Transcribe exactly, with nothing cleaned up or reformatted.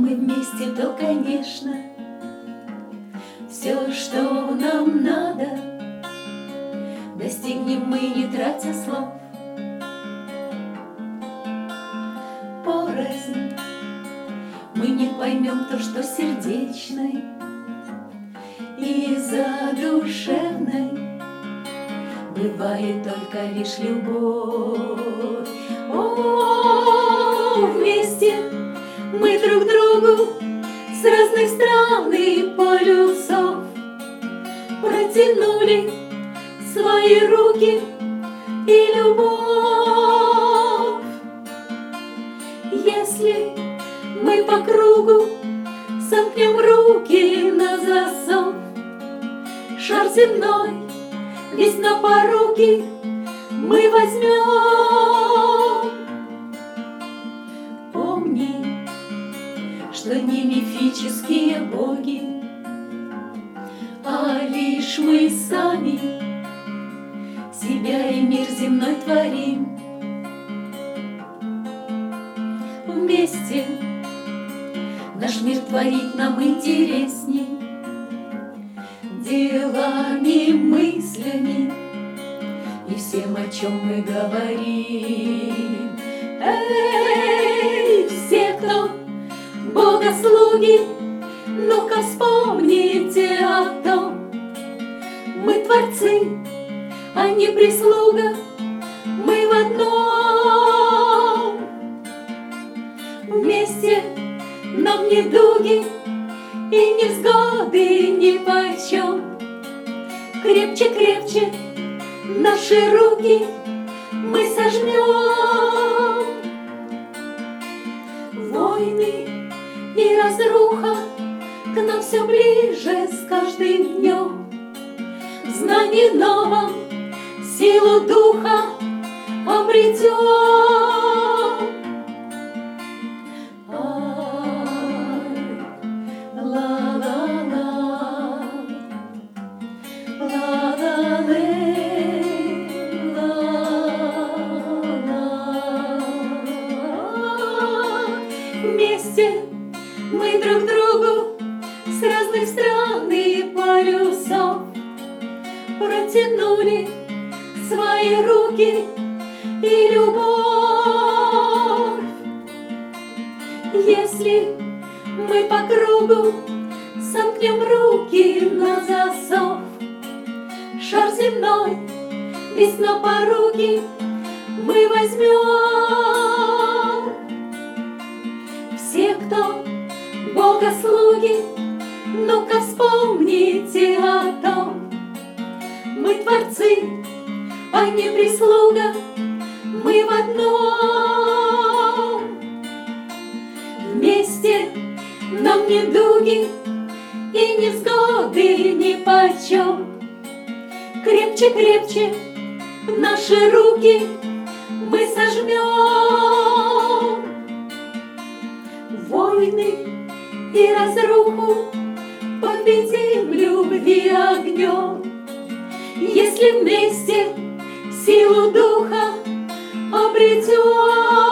мы вместе, то, конечно, все, что нам надо, достигнем мы, не тратя слов. Порознь мы не поймем то, что сердечной и задушевной бывает только лишь любовь. О, вместе мы друг другу с разных стран и полюсов протянули свои руки и любовь. Если мы по кругу сомкнем руки на засов, шар земной весь на поруки мы возьмем. Помни, что не мифические боги, а лишь мы сами себя и мир земной творим. Вместе наш мир творить нам интересней делами, мыслями и всем, о чем мы говорим. Эй, все, кто богослуги, ну-ка вспомните о том, мы творцы, а не прислуга, мы в одном. Вместе нам недуги и невзгоды нипочем. Крепче-крепче наши руки мы сожмем. Войны и разруха к нам все ближе с каждым днем. В знании новом силу духа обретем. Вместе мы друг другу с разных стран и полюсов протянули свои руки и любовь. Если мы по кругу сомкнем руки на засов, шар земной весь на поруки мы возьмем. Все, кто богослуги, ну-ка вспомните о том, мы творцы, а не прислуга, мы в одном. Вместе нам недуги и невзгоды нипочем. Крепче-крепче наши руки мы сожмем. Войны и разруху победим любви огнем, если вместе силу духа обретем.